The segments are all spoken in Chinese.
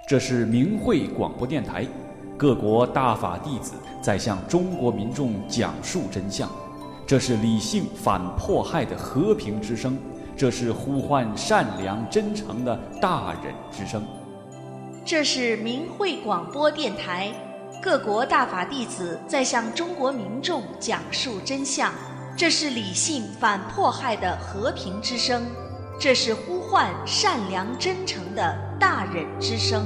这是明慧广播电台，各国大法弟子在向中国民众讲述真相。这是理性反迫害的和平之声，这是呼唤善良真诚的大忍之声。 这是明慧广播电台，各国大法弟子在向中国民众讲述真相。这是理性反迫害的和平之声，这是呼唤善良真诚的大忍之声。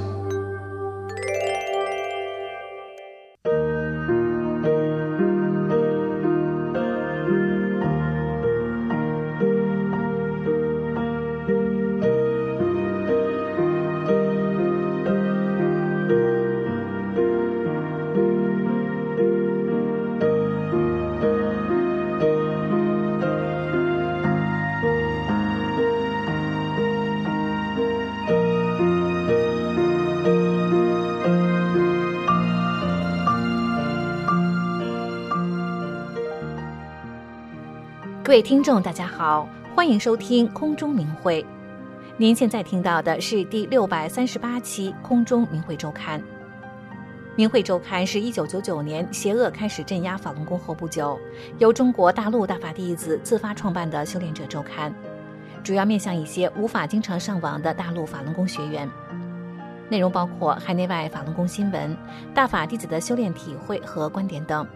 各位听众大家好，欢迎收听空中明慧。您现在听到的是第638期空中明慧周刊。明慧周刊是1999年邪恶开始镇压法轮功后不久，由中国大陆大法弟子自发创办的修炼者周刊，主要面向一些无法经常上网的大陆法轮功学员。内容包括海内外法轮功新闻、大法弟子的修炼体会和观点等。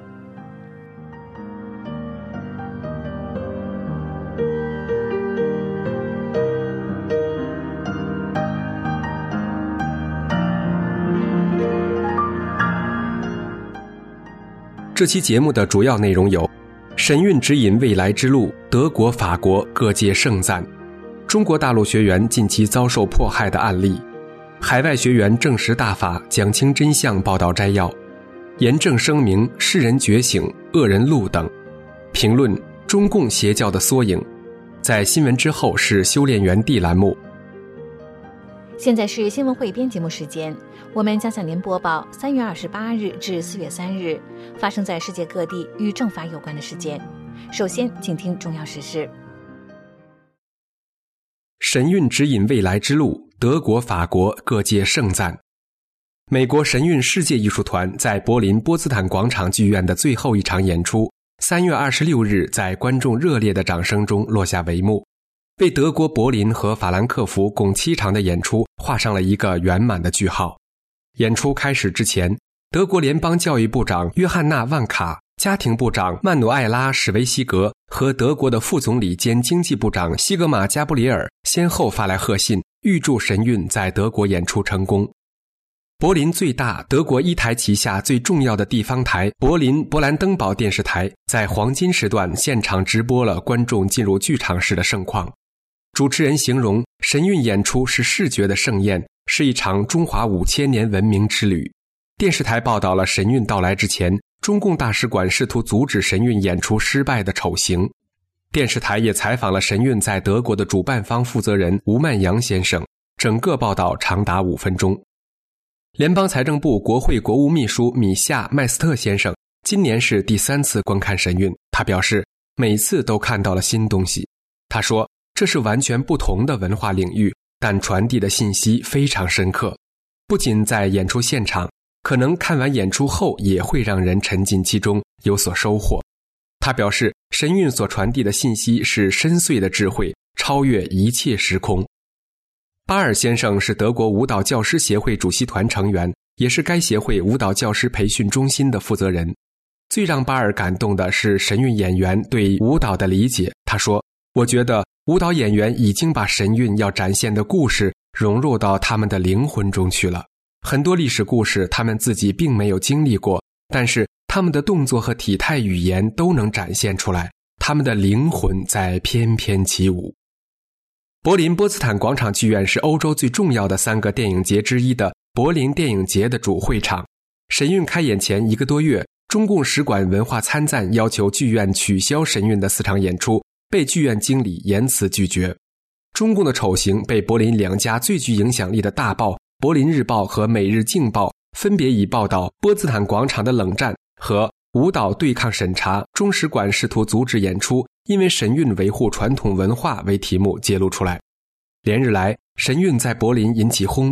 这期节目的主要内容有：神韵指引未来之路，德国、法国各界盛赞；中国大陆学员近期遭受迫害的案例；海外学员证实大法，讲清真相报道摘要；严正声明，世人觉醒，恶人路等；评论中共邪教的缩影。在新闻之后是修炼园地栏目。 现在是新闻汇编节目时间，我们将向您播报3月28日至4月3日发生在世界各地与正法有关的事件。首先，请听重要时事。 神韵指引未来之路，德国、法国各界盛赞。美国神韵世界艺术团在柏林波茨坦广场剧院的最后一场演出，3月26日在观众热烈的掌声中落下帷幕，为德国柏林和法兰克福共7场的演出画上了一个圆满的句号。演出开始之前，德国联邦教育部长约翰娜·万卡、家庭部长曼努埃拉·史维西格和德国的副总理兼经济部长西格玛·加布里尔先后发来贺信，预祝神韵在德国演出成功。柏林最大、德国一台旗下最重要的地方台柏林勃兰登堡电视台在黄金时段现场直播了观众进入剧场时的盛况。主持人形容神韵演出是视觉的盛宴，是一场中华5000年文明之旅。电视台报道了神韵到来之前，中共大使馆试图阻止神韵演出失败的丑行。电视台也采访了神韵在德国的主办方负责人吴曼阳先生，整个报道长达5分钟。联邦财政部国会国务秘书米夏·麦斯特先生今年是第3次观看神韵，他表示每次都看到了新东西。他说这是完全不同的文化领域，但传递的信息非常深刻。不仅在演出现场，可能看完演出后也会让人沉浸其中，有所收获。他表示神韵所传递的信息是深邃的智慧，超越一切时空。巴尔先生是德国舞蹈教师协会主席团成员，也是该协会舞蹈教师培训中心的负责人。最让巴尔感动的是神韵演员对舞蹈的理解。他说，我觉得舞蹈演员已经把神韵要展现的故事融入到他们的灵魂中去了。很多历史故事他们自己并没有经历过，但是他们的动作和体态语言都能展现出来，他们的灵魂在翩翩起舞。柏林波茨坦广场剧院是欧洲最重要的3个电影节之一的柏林电影节的主会场。神韵开演前1个多月，中共使馆文化参赞要求剧院取消神韵的4场演出，被剧院经理严词拒绝。中共的丑行被柏林2家最具影响力的大报柏林日报和每日镜报分别以报道波茨坦广场的冷战和舞蹈对抗审查，中使馆试图阻止演出，因为神韵维护传统文化为题目揭露出来。连日来，神韵在柏林引起轰动，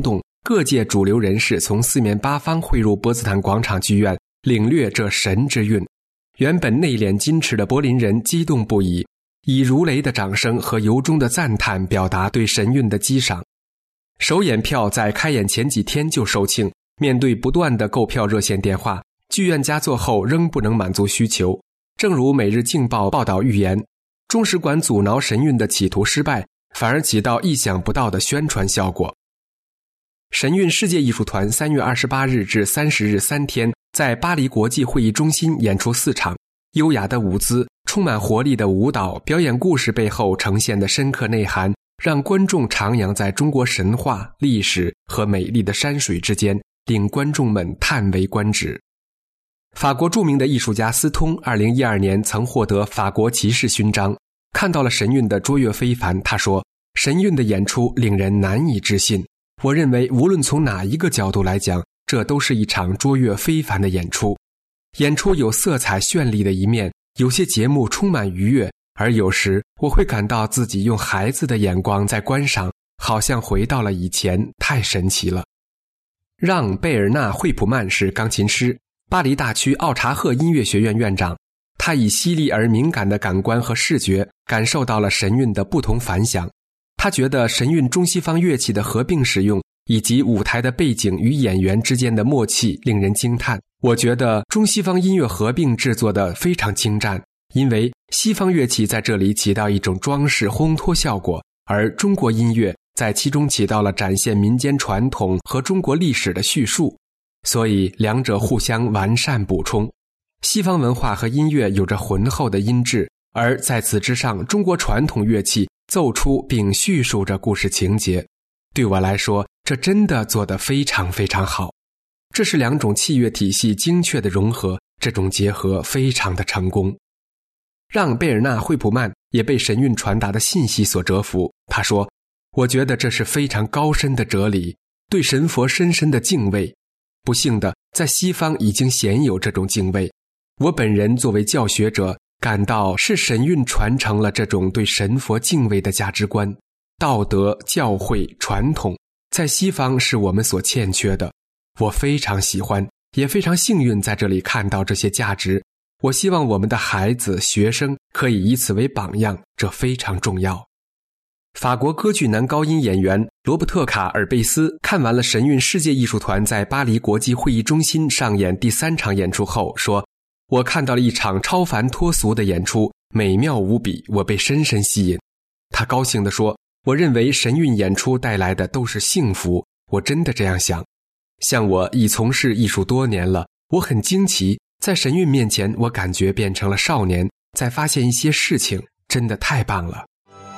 各界主流人士从四面八方汇入波茨坦广场剧院，领略这神之韵。原本内敛矜持的柏林人激动不已，以如雷的掌声和由衷的赞叹表达对神韵的激赏。首演票在开演前几天就售罄，面对不断的购票热线电话，剧院佳作后仍不能满足需求。正如《每日镜报》报道预言，中使馆阻挠神韵的企图失败，反而起到意想不到的宣传效果。神韵世界艺术团3月28日至30日3天在巴黎国际会议中心演出4场，优雅的舞姿，充满活力的舞蹈，表演故事背后呈现的深刻内涵，让观众徜徉在中国神话、历史和美丽的山水之间，令观众们叹为观止。法国著名的艺术家斯通2012年曾获得法国骑士勋章，看到了神韵的卓越非凡。他说，神韵的演出令人难以置信。我认为无论从哪一个角度来讲，这都是一场卓越非凡的演出。演出有色彩绚丽的一面，有些节目充满愉悦，而有时我会感到自己用孩子的眼光在观赏，好像回到了以前，太神奇了。让·贝尔纳·惠普曼是钢琴师，巴黎大区奥查赫音乐学院院长。他以犀利而敏感的感官和视觉感受到了神韵的不同凡响。他觉得神韵中西方乐器的合并使用，以及舞台的背景与演员之间的默契令人惊叹。我觉得中西方音乐合并制作得非常精湛，因为西方乐器在这里起到一种装饰烘托效果，而中国音乐在其中起到了展现民间传统和中国历史的叙述，所以两者互相完善补充。西方文化和音乐有着浑厚的音质，而在此之上，中国传统乐器奏出并叙述着故事情节。对我来说，这真的做得非常非常好。这是两种器乐体系精确的融合，这种结合非常的成功。让·贝尔纳·惠普曼也被神韵传达的信息所折服。他说，我觉得这是非常高深的哲理，对神佛深深的敬畏。不幸的，在西方已经鲜有这种敬畏。我本人作为教学者，感到是神韵传承了这种对神佛敬畏的价值观。道德、教诲、传统，在西方是我们所欠缺的。我非常喜欢，也非常幸运在这里看到这些价值。我希望我们的孩子、学生可以以此为榜样，这非常重要。法国歌剧男高音演员罗伯特·卡尔贝斯看完了神韵世界艺术团在巴黎国际会议中心上演第3场演出后说，我看到了一场超凡脱俗的演出，美妙无比，我被深深吸引。他高兴地说，我认为神韵演出带来的都是幸福，我真的这样想。像我已从事艺术多年了，我很惊奇，在神韵面前，我感觉变成了少年，在发现一些事情，真的太棒了。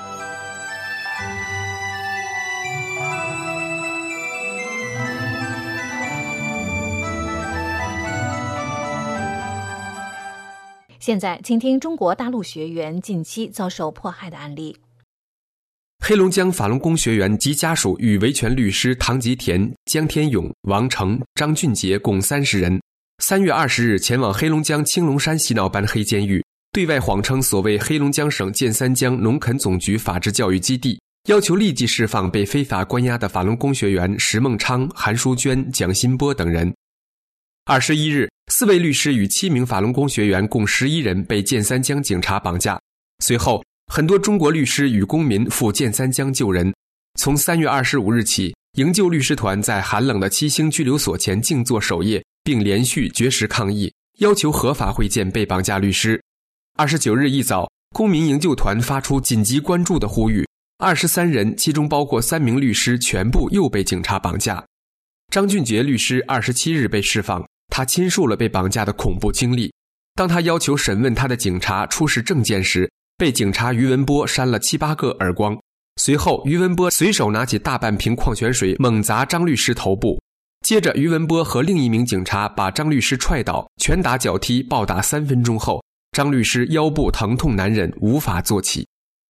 现在请听中国大陆学员近期遭受迫害的案例。 黑龙江法轮功学员及家属与维权律师唐吉田、江天勇、王成、张俊杰共30人3月20日前往黑龙江青龙山洗脑班黑监狱，对外谎称所谓黑龙江省建三江农垦总局法治教育基地，要求立即释放被非法关押的法轮功学员石孟昌、韩淑娟、蒋新波等人。21日，4位律师与7名法轮功学员共11人被建三江警察绑架。随后，很多中国律师与公民赴建三江救人。从3月25日起，营救律师团在寒冷的7星拘留所前静坐守夜，并连续绝食抗议，要求合法会见被绑架律师。29日一早，公民营救团发出紧急关注的呼吁，23人，其中包括3名律师，全部又被警察绑架。张俊杰律师27日被释放，他倾述了被绑架的恐怖经历。当他要求审问他的警察出示证件时，被警察于文波扇了7、8个耳光。随后，于文波随手拿起大半瓶矿泉水猛砸张律师头部。接着，于文波和另一名警察把张律师踹倒，拳打脚踢，暴打3分钟后，张律师腰部疼痛难忍，无法坐起。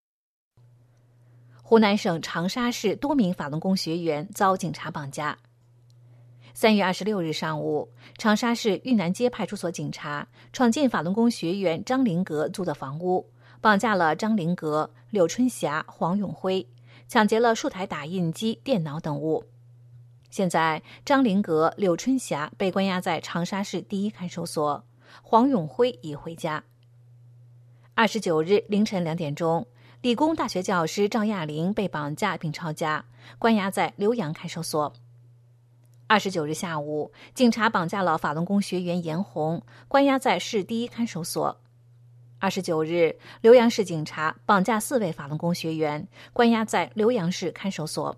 湖南省长沙市多名法轮功学员遭警察绑架。3月26日上午，长沙市豫南街派出所警察闯进法轮功学员张林阁租的房屋，绑架了张林阁、柳春霞、黄永辉，抢劫了数台打印机、电脑等物。 现在，张灵阁、柳春霞被关押在长沙市第一看守所，黄永辉已回家。29日凌晨2点钟，理工大学教师赵亚玲被绑架并抄家，关押在浏阳看守所。29日下午，警察绑架了法轮功学员严红，关押在市第一看守所。29日，浏阳市警察绑架4位法轮功学员，关押在浏阳市看守所。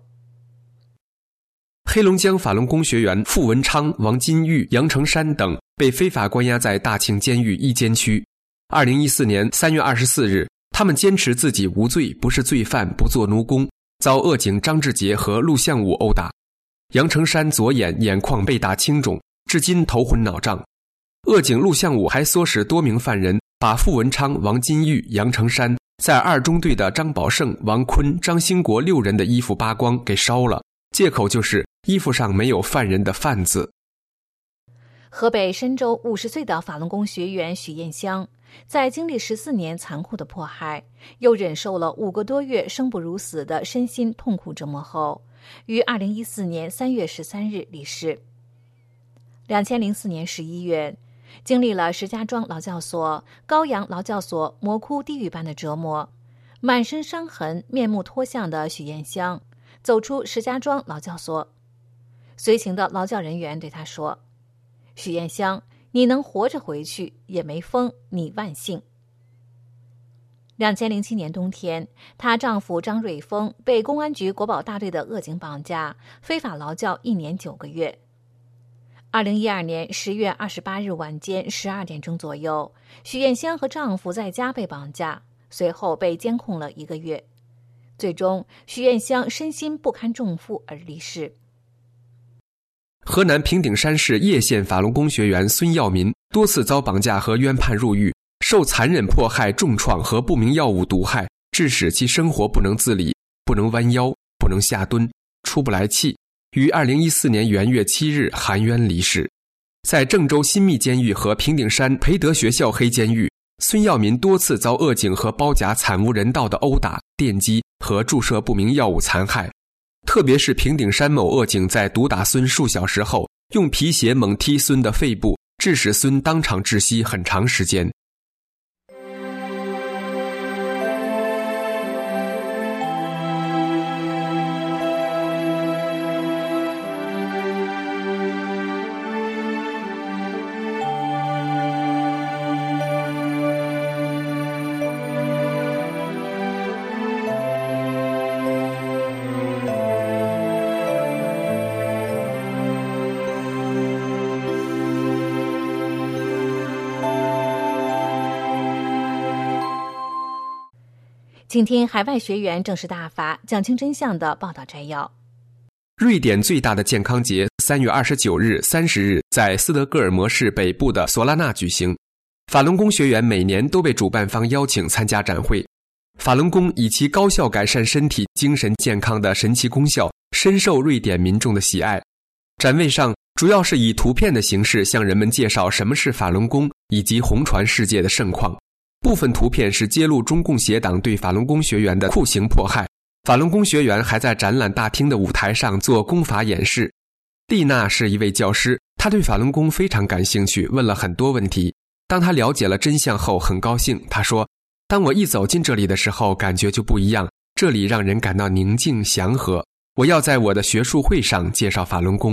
黑龙江法轮功学员傅文昌、王金玉、杨成山等被非法关押在大庆监狱一监区。2014年3月24日，他们坚持自己无罪，不是罪犯，不做奴工，遭恶警张志杰和陆向武殴打。杨成山左眼眼眶被打青肿，至今头昏脑胀。恶警陆向武还唆使多名犯人把傅文昌、王金玉、杨成山在2中队的张宝胜、王坤、张兴国6人的衣服扒光给烧了，借口就是衣服上没有犯人的犯字。 河北申州50岁的法轮功学员许艳香，在经历14年残酷的迫害，又忍受了5个多月生不如死的身心痛苦折磨后，于2014年3月13日离世。2004年11月，经历了石家庄劳教所、高阳劳教所魔窟地狱般的折磨，满身伤痕、面目脱相的许艳香走出石家庄劳教所。随行的劳教人员对她说：“许艳香，你能活着回去也没疯，你万幸。”2007年冬天，她丈夫张瑞峰被公安局国保大队的恶警绑架，非法劳教1年9个月。2012年10月28日晚间12点钟左右，许艳香和丈夫在家被绑架，随后被监控了1个月。最终，许艳香身心不堪重负而离世。 河南平顶山市叶县法轮功学员孙耀民多次遭绑架和冤判入狱，受残忍迫害、重创和不明药物毒害，致使其生活不能自理，不能弯腰，不能下蹲，出不来气，于2014年元月7日含冤离世。在郑州新密监狱和平顶山培德学校黑监狱，孙耀民多次遭恶警和包夹惨无人道的殴打、电击和注射不明药物残害。特别是平顶山某恶警在毒打孙数小时后，用皮鞋猛踢孙的肺部，致使孙当场窒息很长时间。 请听海外学员正式大法讲清真相的报道摘要。 瑞典最大的健康节3月29日、30日在斯德哥尔摩市北部的索拉纳举行。法轮功学员每年都被主办方邀请参加展会。法轮功以其高效改善身体、精神健康的神奇功效，深受瑞典民众的喜爱。展位上主要是以图片的形式向人们介绍什么是法轮功以及红传世界的盛况。部分图片是揭露中共邪党对法轮功学员的酷刑迫害。法轮功学员还在展览大厅的舞台上做功法演示。丽娜是一位教师，她对法轮功非常感兴趣，问了很多问题。当她了解了真相后很高兴，她说：“当我一走进这里的时候，感觉就不一样，这里让人感到宁静祥和。我要在我的学术会上介绍法轮功。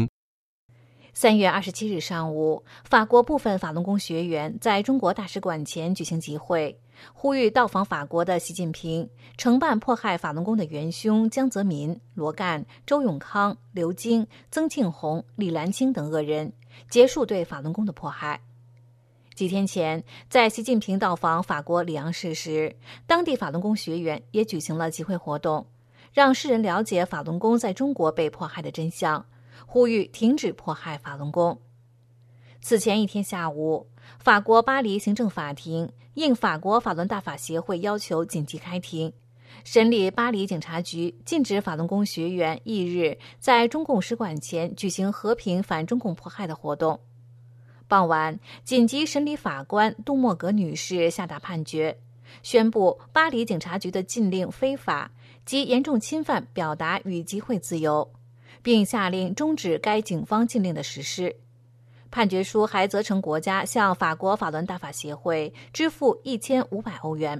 ”3月27日上午，法国部分法轮功学员在中国大使馆前举行集会，呼吁到访法国的习近平惩办迫害法轮功的元凶江泽民、罗干、周永康、刘晶、曾庆红、李兰清等恶人，结束对法轮功的迫害。几天前，在习近平到访法国里昂市时，当地法轮功学员也举行了集会活动，让世人了解法轮功在中国被迫害的真相，呼吁停止迫害法轮功。此前一天下午，法国巴黎行政法庭应法国法轮大法协会要求紧急开庭，审理巴黎警察局禁止法轮功学员翌日在中共使馆前举行和平反中共迫害的活动。傍晚，紧急审理法官杜莫格女士下达判决，宣布巴黎警察局的禁令非法及严重侵犯表达与集会自由， 并下令终止该警方禁令的实施。判决书还责成国家向法国法伦大法协会支付1500欧元。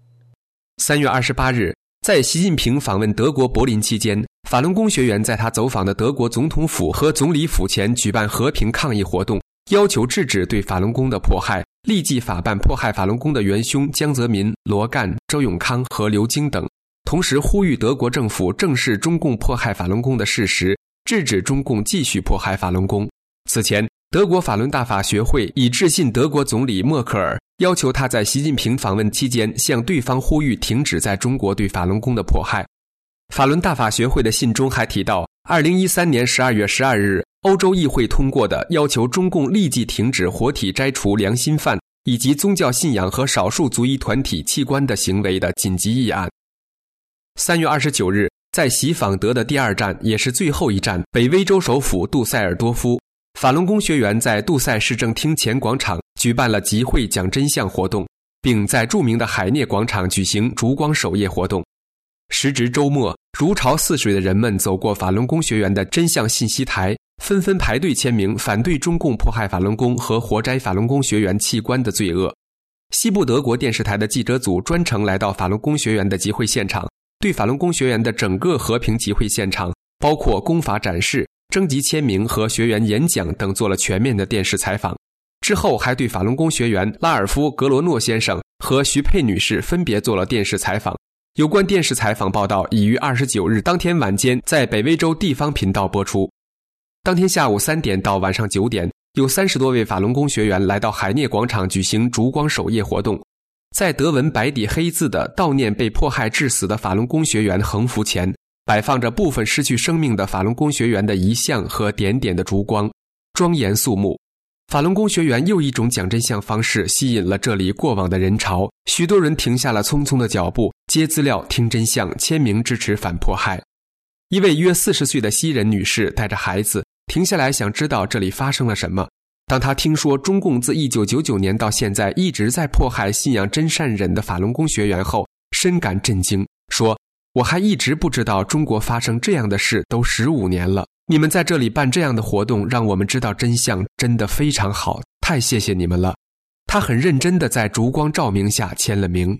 3月28日，在习近平访问德国柏林期间，法轮功学员在他走访的德国总统府和总理府前举办和平抗议活动，要求制止对法轮功的迫害，立即法办迫害法轮功的元凶江泽民、罗干、周永康和刘京等，同时呼吁德国政府正视中共迫害法轮功的事实，制止中共继续迫害法轮功。此前，德国法轮大法学会已致信德国总理默克尔，要求他在习近平访问期间向对方呼吁停止在中国对法轮功的迫害。法轮大法学会的信中还提到，2013年12月12日，欧洲议会通过的要求中共立即停止活体摘除良心犯以及宗教信仰和少数族裔团体器官的行为的紧急议案。3月29日，在习访德的第二站也是最后一站北威州首府杜塞尔多夫，法轮功学员在杜塞市政厅前广场举办了集会讲真相活动，并在著名的海涅广场举行烛光守夜活动。时值周末，如潮似水的人们走过法轮功学员的真相信息台，纷纷排队签名反对中共迫害法轮功和活摘法轮功学员器官的罪恶。西部德国电视台的记者组专程来到法轮功学员的集会现场，对法轮功学员的整个和平集会现场，包括功法展示、征集签名和学员演讲等做了全面的电视采访。之后还对法轮功学员拉尔夫·格罗诺先生和徐佩女士分别做了电视采访。有关电视采访报道已于29日当天晚间在北威州地方频道播出。当天下午3点到晚上9点，有30多位法轮功学员来到海涅广场举行烛光守夜活动。在德文白底黑字的悼念被迫害致死的法轮功学员横幅前，摆放着部分失去生命的法轮功学员的遗像和点点的烛光，庄严肃穆。法轮功学员又一种讲真相方式吸引了这里过往的人潮，许多人停下了匆匆的脚步，接资料、听真相、签名支持反迫害。一位约40岁的西人女士带着孩子停下来，想知道这里发生了什么。当她听说中共自1999年到现在一直在迫害信仰真善忍的法轮功学员后，深感震惊，说：“我还一直不知道中国发生这样的事都15年了。你们在这里办这样的活动，让我们知道真相，真的非常好，太谢谢你们了。”他很认真地在烛光照明下签了名。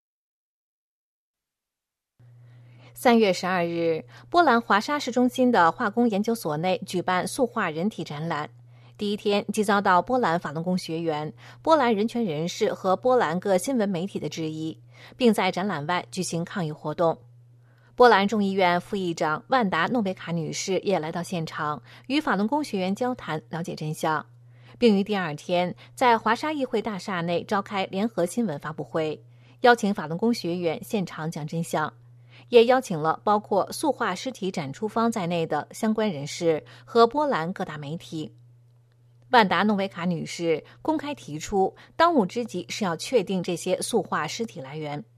3月12日，波兰华沙市中心的化工研究所内举办塑化人体展览。第一天即遭到波兰法轮功学员、波兰人权人士和波兰各新闻媒体的质疑，并在展览外举行抗议活动。波兰众议院副议长万达诺维卡女士也来到现场，与法轮功学员交谈，了解真相，并于第二天在华沙议会大厦内召开联合新闻发布会，邀请法轮功学员现场讲真相，也邀请了包括塑化尸体展出方在内的相关人士和波兰各大媒体。万达诺维卡女士公开提出，当务之急是要确定这些塑化尸体来源。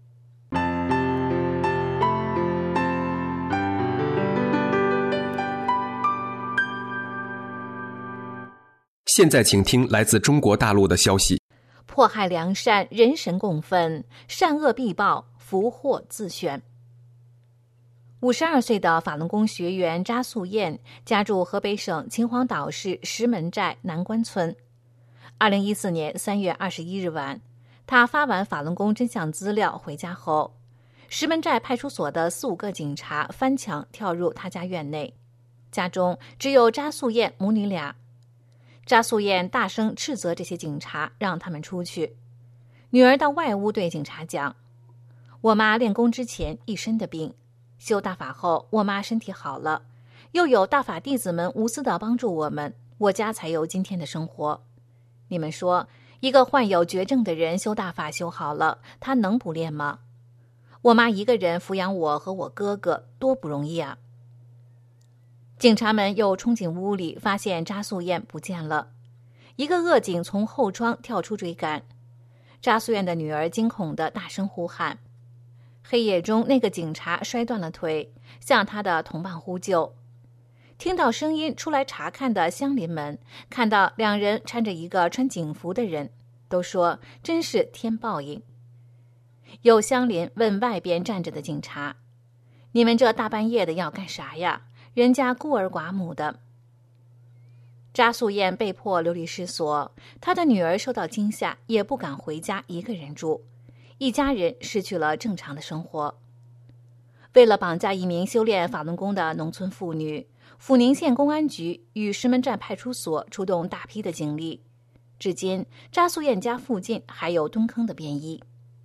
现在请听来自中国大陆的消息。 迫害良善，人神共愤，善恶必报，福祸自选。52岁的法轮功学员查素燕家住河北省秦皇岛市石门寨南关村。2014年3月21日晚，他发完法轮功真相资料回家后，石门寨派出所的4、5个警察翻墙跳入他家院内，家中只有查素燕母女俩。查素燕大声斥责这些警察，让他们出去。女儿到外屋对警察讲：“我妈练功之前一身的病，修大法后我妈身体好了，又有大法弟子们无私地帮助我们，我家才有今天的生活。你们说，一个患有绝症的人修大法修好了，他能不练吗？我妈一个人抚养我和我哥哥，多不容易啊！”警察们又冲进屋里，发现查素燕不见了。一个恶警从后窗跳出追赶，查素燕的女儿惊恐地大声呼喊。黑夜中，那个警察摔断了腿，向他的同伴呼救。听到声音出来查看的乡邻们看到2人搀着一个穿警服的人，都说真是天报应。有乡邻问外边站着的警察：“你们这大半夜的要干啥呀？ 人家孤儿寡母的。查素燕被迫流离失所，她的女儿受到惊吓，也不敢回家一个人住，一家人失去了正常的生活。为了绑架一名修炼法轮功的农村妇女，阜宁县公安局与石门站派出所出动大批的警力，至今查素燕家附近还有蹲坑的便衣。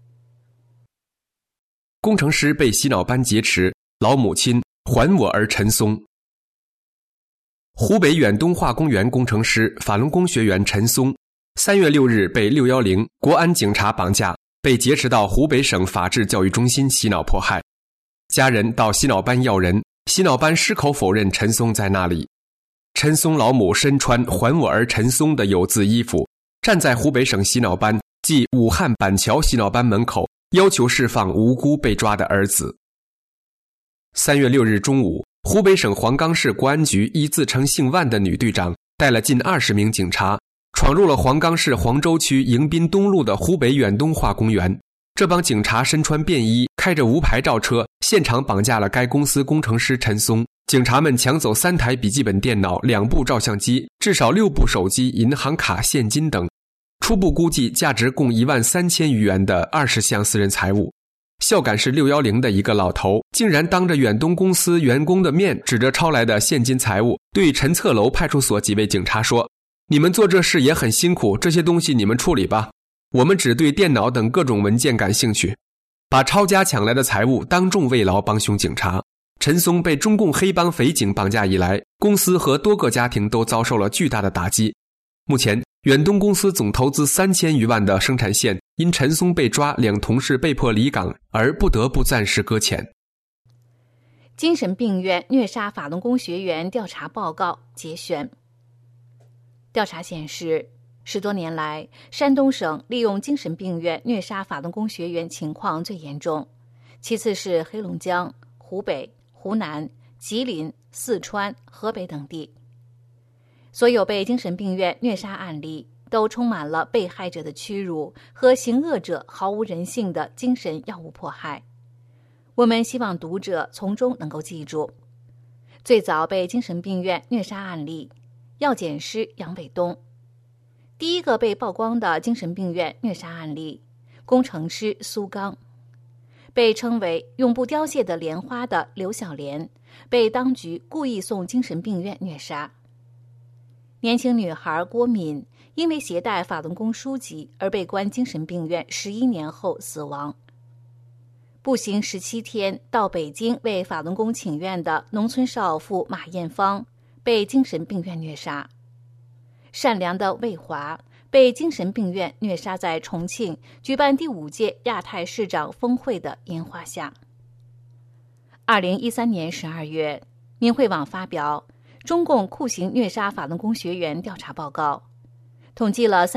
工程师被洗脑班劫持，老母亲还我儿陈松。湖北远东化工园工程师、法轮功学员陈松3月6日被610国安警察绑架，被劫持到湖北省法治教育中心洗脑迫害。家人到洗脑班要人，洗脑班矢口否认陈松在那里。陈松老母身穿还我儿陈松的有字衣服，站在湖北省洗脑班即武汉板桥洗脑班门口，要求释放无辜被抓的儿子。3月6日中午，湖北省黄冈市国安局一自称姓万的女队长带了近20名警察，闯入了黄冈市黄州区迎宾东路的湖北远东化工园。这帮警察身穿便衣，开着无牌轿车，现场绑架了该公司工程师陈松。警察们抢走3台笔记本电脑、2部照相机，至少6部手机、银行卡、现金等，初步估计价值共13000余元的20项私人财物。孝感市610的一个老头竟然当着远东公司员工的面，指着抄来的现金财物对陈策楼派出所几位警察说：“你们做这事也很辛苦，这些东西你们处理吧，我们只对电脑等各种文件感兴趣。”把抄家抢来的财物当众慰劳帮凶警察。陈松被中共黑帮匪警绑架以来，公司和多个家庭都遭受了巨大的打击。目前远东公司总投资3000余万的生产线因陈松被抓，2同事被迫离岗而不得不暂时搁浅。 精神病院虐杀法轮功学员调查报告节选。调查显示，10多年来，山东省利用精神病院虐杀法轮功学员情况最严重，其次是黑龙江、湖北、湖南、吉林、四川、河北等地。所有被精神病院虐杀案例都充满了被害者的屈辱和行恶者毫无人性的精神药物迫害。我们希望读者从中能够记住，最早被精神病院虐杀案例，药检师杨伟东；第一个被曝光的精神病院虐杀案例，工程师苏刚；被称为永不凋谢的莲花的刘小莲，被当局故意送精神病院虐杀。年轻女孩郭敏因为携带法轮功书籍而被关精神病院11年后死亡。步行17天到北京为法轮功请愿的农村少妇马艳芳被精神病院虐杀。善良的魏华被精神病院虐杀在重庆举办第5届亚太市长峰会的烟花下。2013年12月，明慧网发表中共酷刑虐杀法轮功学员调查报告，统计了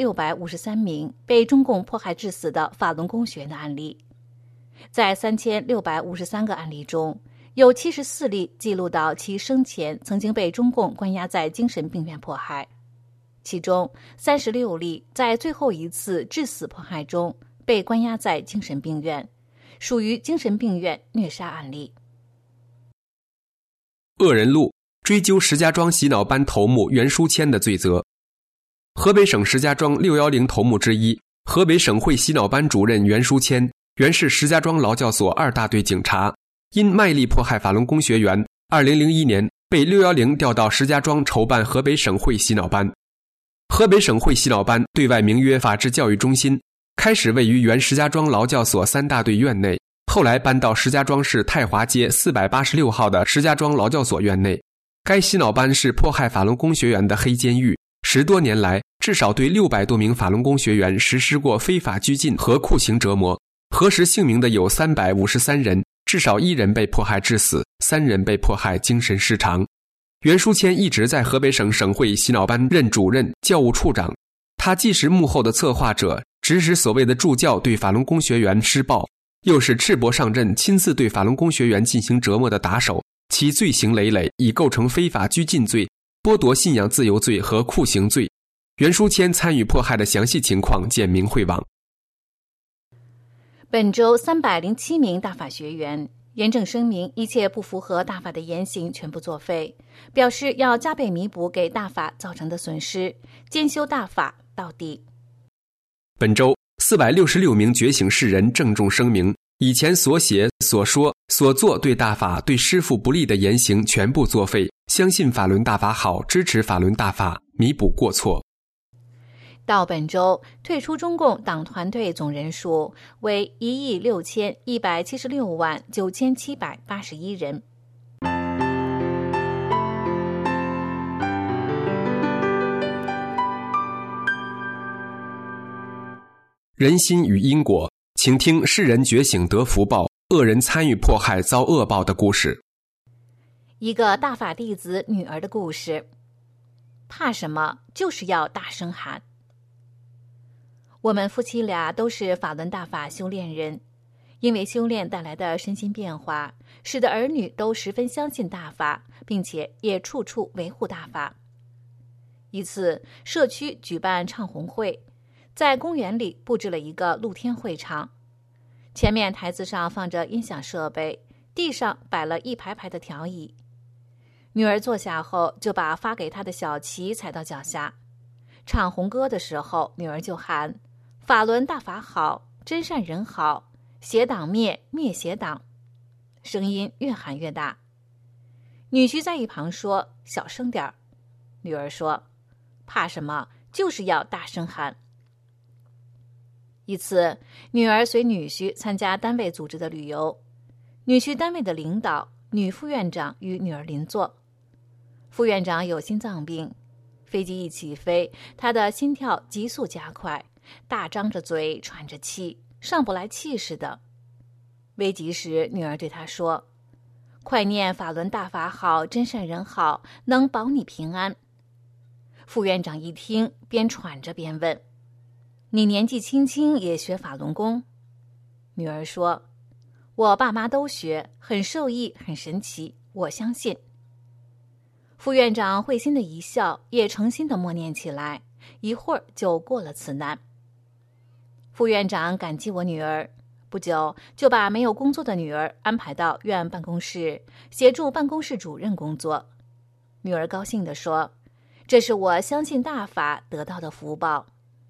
3653名被中共迫害致死的法轮功学员的案例。在3653个案例中，有74例记录到其生前曾经被中共关押在精神病院迫害，其中36例在最后一次致死迫害中被关押在精神病院，属于精神病院虐杀案例。 恶人录追究石家庄洗脑班头目袁书谦的罪责。河北省石家庄610头目之一，河北省会洗脑班主任袁书谦原是石家庄劳教所2大队警察，因卖力迫害法轮功学员，2001年被610调到石家庄筹办河北省会洗脑班。河北省会洗脑班对外名曰法治教育中心，开始位于原石家庄劳教所3大队院内，后来搬到石家庄市太华街486号的石家庄劳教所院内。该洗脑班是迫害法轮功学员的黑监狱，10多年来至少对600多名法轮功学员实施过非法拘禁和酷刑折磨，核实姓名的有353人，至少1人被迫害致死，3人被迫害精神失常。袁书谦一直在河北省省会洗脑班任主任、教务处长，他既是幕后的策划者，指使所谓的助教对法轮功学员施暴，又是赤膊上阵亲自对法轮功学员进行折磨的打手，其罪行累累，已构成非法拘禁罪、剥夺信仰自由罪和酷刑罪。袁书谦参与迫害的详细情况见明慧网。 本周307名大法学员严正声明一切不符合大法的言行全部作废，表示要加倍弥补给大法造成的损失，兼修大法到底。 本周466名觉醒世人郑重声明，以前所写、所说、所做对大法、对师父不利的言行全部作废，相信法轮大法好，支持法轮大法，弥补过错。 到本周，退出中共党团队总人数为16176万9781人。 人心与因果，请听世人觉醒得福报，恶人参与迫害遭恶报的故事。 一个大法弟子女儿的故事。怕什么？就是要大声喊。我们夫妻俩都是法轮大法修炼人，因为修炼带来的身心变化，使得儿女都十分相信大法，并且也处处维护大法。一次，社区举办唱红会，在公园里布置了一个露天会场，前面台子上放着音响设备，地上摆了一排排的条椅。女儿坐下后，就把发给她的小旗踩到脚下。唱红歌的时候，女儿就喊：法轮大法好，真善人好，邪党灭，灭邪党。声音越喊越大。女婿在一旁说：小声点儿。女儿说：怕什么？就是要大声喊。一次，女儿随女婿参加单位组织的旅游，女婿单位的领导、女副院长与女儿邻座。副院长有心脏病，飞机一起飞，他的心跳急速加快，大张着嘴喘着气，上不来气似的。危急时，女儿对他说：快念法轮大法好，真善人好，能保你平安。副院长一听，边喘着边问：你年纪轻轻也学法轮功？女儿说：我爸妈都学，很受益，很神奇，我相信。副院长会心的一笑，也诚心的默念起来，一会儿就过了此难。副院长感激我女儿，不久就把没有工作的女儿安排到院办公室，协助办公室主任工作。女儿高兴地说：这是我相信大法得到的福报。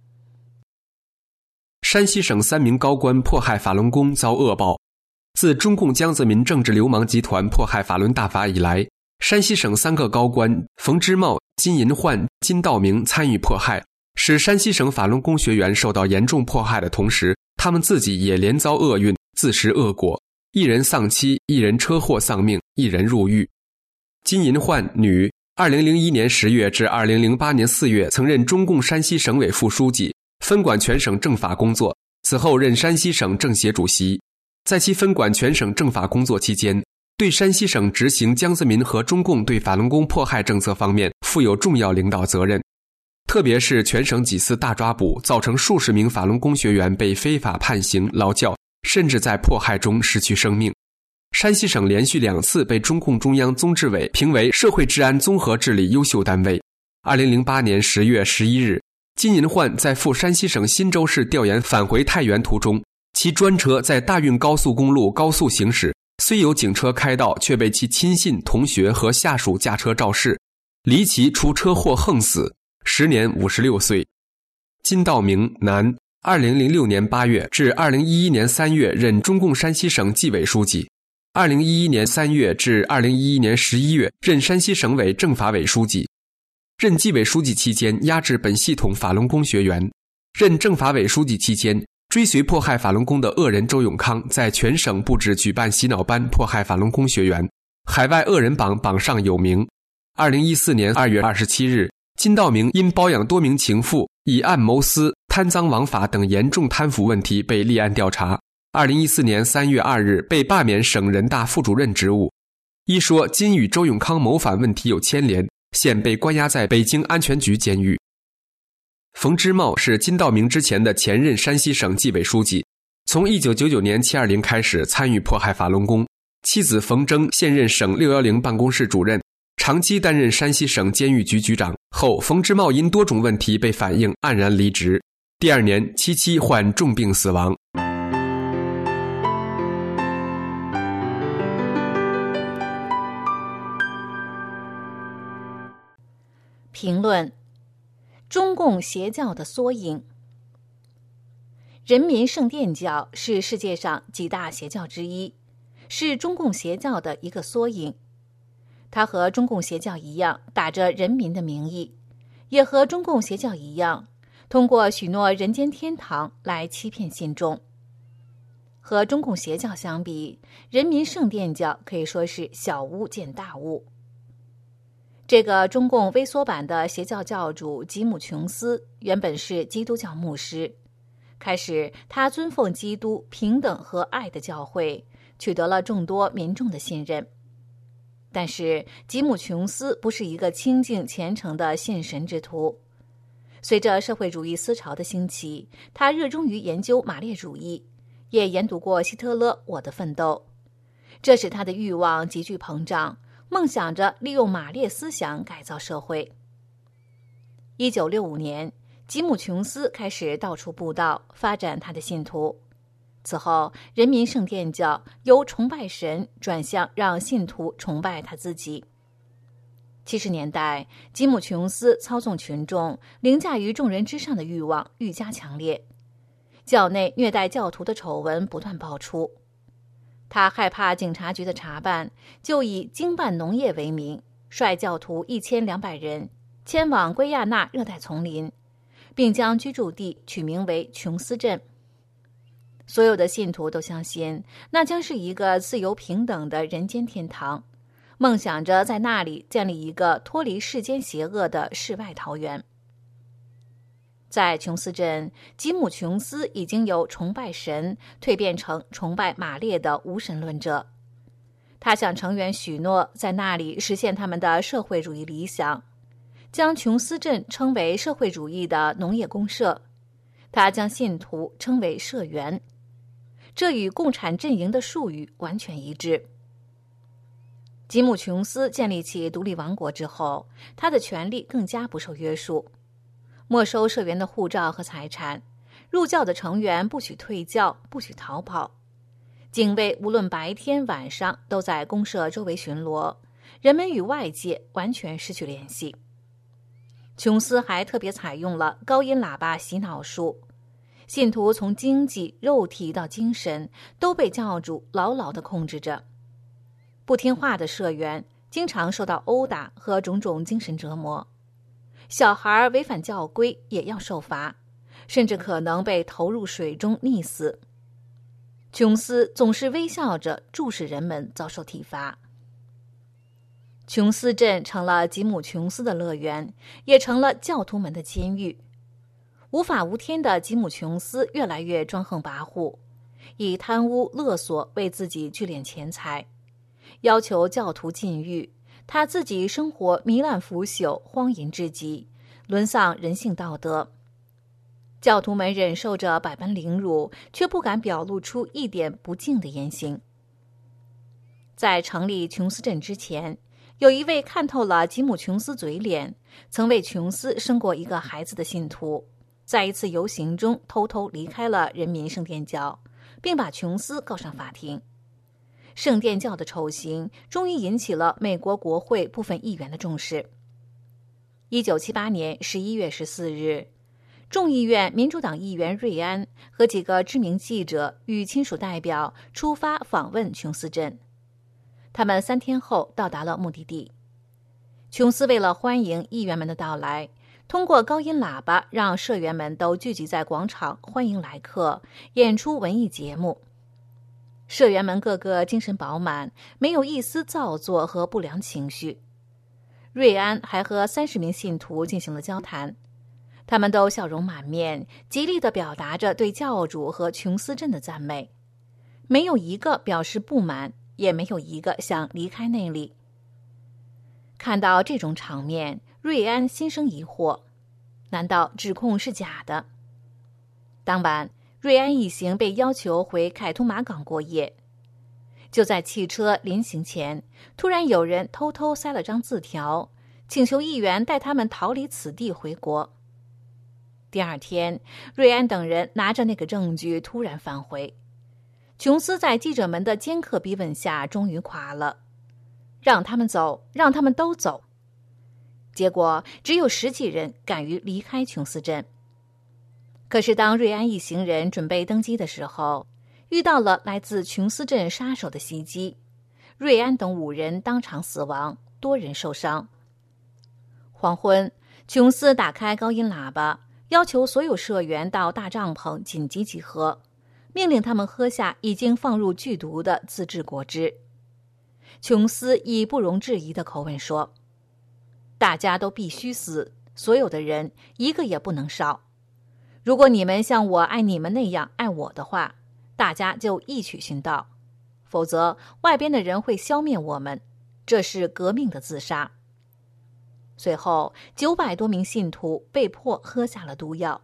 山西省3名高官迫害法轮功遭恶报。自中共江泽民政治流氓集团迫害法轮大法以来，山西省3个高官冯之茂、金银焕、金道明参与迫害，使山西省法轮功学员受到严重迫害的同时，他们自己也连遭厄运，自食恶果，一人丧妻，一人车祸丧命，一人入狱。金银焕，女，2001年10月至2008年4月曾任中共山西省委副书记，分管全省政法工作，此后任山西省政协主席。在其分管全省政法工作期间，对山西省执行江泽民和中共对法轮功迫害政策方面负有重要领导责任，特别是全省几次大抓捕，造成数十名法轮功学员被非法判刑、劳教，甚至在迫害中失去生命。山西省连续2次被中共中央综治委评为社会治安综合治理优秀单位。2008年10月11日，金银焕在赴山西省忻州市调研返回太原途中，其专车在大运高速公路高速行驶，虽有警车开道，却被其亲信、同学和下属驾车肇事，离奇出车祸横死，时年56岁。金道明，男，2006年8月至2011年3月任中共山西省纪委书记，2011年3月至2011年11月任山西省委政法委书记。任纪委书记期间压制本系统法轮功学员，任政法委书记期间追随迫害法轮功的恶人周永康在全省布置举办洗脑班迫害法轮功学员，海外恶人榜上有名。2014年2月27日，金道明因包养多名情妇、以案谋私、贪赃枉法等严重贪腐问题被立案调查。2014年3月2日被罢免省人大副主任职务。一说金与周永康谋反问题有牵连，现被关押在北京安全局监狱。冯之茂是金道明之前的前任山西省纪委书记，从1999年720开始参与迫害法轮功。妻子冯征现任省610办公室主任，长期担任山西省监狱局局长。后冯之茂因多种问题被反映，黯然离职。第2年，其妻患重病死亡。 评论：中共邪教的缩影。人民圣殿教是世界上几大邪教之一，是中共邪教的一个缩影。它和中共邪教一样，打着人民的名义，也和中共邪教一样，通过许诺人间天堂来欺骗信众。和中共邪教相比，人民圣殿教可以说是小巫见大巫。这个中共微缩版的邪教教主吉姆·琼斯原本是基督教牧师，开始他尊奉基督平等和爱的教诲，取得了众多民众的信任。但是吉姆·琼斯不是一个清净虔诚的信神之徒。随着社会主义思潮的兴起，他热衷于研究马列主义，也研读过希特勒《我的奋斗》，这使他的欲望急剧膨胀，梦想着利用马列思想改造社会。1965年，吉姆·琼斯开始到处布道，发展他的信徒。此后，人民圣殿教由崇拜神转向让信徒崇拜他自己。70年代，吉姆·琼斯操纵群众，凌驾于众人之上的欲望愈加强烈，教内虐待教徒的丑闻不断爆出。他害怕警察局的查办，就以经办农业为名，率教徒1200人迁往圭亚那热带丛林，并将居住地取名为琼斯镇。所有的信徒都相信那将是一个自由平等的人间天堂，梦想着在那里建立一个脱离世间邪恶的世外桃源。在琼斯镇，吉姆·琼斯已经由崇拜神蜕变成崇拜马列的无神论者。他向成员许诺在那里实现他们的社会主义理想，将琼斯镇称为社会主义的农业公社。他将信徒称为社员，这与共产阵营的术语完全一致。吉姆·琼斯建立起独立王国之后，他的权力更加不受约束，没收社员的护照和财产，入教的成员不许退教，不许逃跑，警卫无论白天晚上都在公社周围巡逻，人们与外界完全失去联系。琼斯还特别采用了高音喇叭洗脑术，信徒从经济、肉体到精神都被教主牢牢地控制着。不听话的社员经常受到殴打和种种精神折磨，小孩违反教规也要受罚，甚至可能被投入水中溺死。琼斯总是微笑着注视人们遭受体罚。琼斯镇成了吉姆·琼斯的乐园，也成了教徒们的监狱。无法无天的吉姆·琼斯越来越专横跋扈，以贪污勒索为自己聚敛钱财，要求教徒禁欲，他自己生活糜烂腐朽，荒淫至极，沦丧人性道德。教徒们忍受着百般凌辱，却不敢表露出一点不敬的言行。在成立琼斯镇之前，有一位看透了吉姆·琼斯嘴脸，曾为琼斯生过一个孩子的信徒，在一次游行中偷偷离开了人民圣殿教，并把琼斯告上法庭。圣殿教的丑行终于引起了美国国会部分议员的重视。1978年11月14日，众议院民主党议员瑞安和几个知名记者与亲属代表出发访问琼斯镇。他们3天后到达了目的地。琼斯为了欢迎议员们的到来，通过高音喇叭让社员们都聚集在广场欢迎来客，演出文艺节目。社员们个个精神饱满，没有一丝造作和不良情绪。瑞安还和30名信徒进行了交谈，他们都笑容满面，极力地表达着对教主和琼斯镇的赞美，没有一个表示不满，也没有一个想离开那里。看到这种场面，瑞安心生疑惑，难道指控是假的？当晚，瑞安一行被要求回凯图马港过夜。就在汽车临行前，突然有人偷偷塞了张字条，请求议员带他们逃离此地回国。第二天，瑞安等人拿着那个证据突然返回。琼斯在记者们的尖刻逼问下终于垮了，让他们走，让他们都走。 结果只有10几人敢于离开琼斯镇。可是当瑞安一行人准备登机的时候，遇到了来自琼斯镇杀手的袭击，瑞安等5人当场死亡，多人受伤。黄昏，琼斯打开高音喇叭，要求所有社员到大帐篷紧急集合，命令他们喝下已经放入剧毒的自制果汁。琼斯以不容置疑的口吻说：大家都必须死，所有的人一个也不能少。如果你们像我爱你们那样爱我的话，大家就一起殉道，否则外边的人会消灭我们，这是革命的自杀。随后900多名信徒被迫喝下了毒药。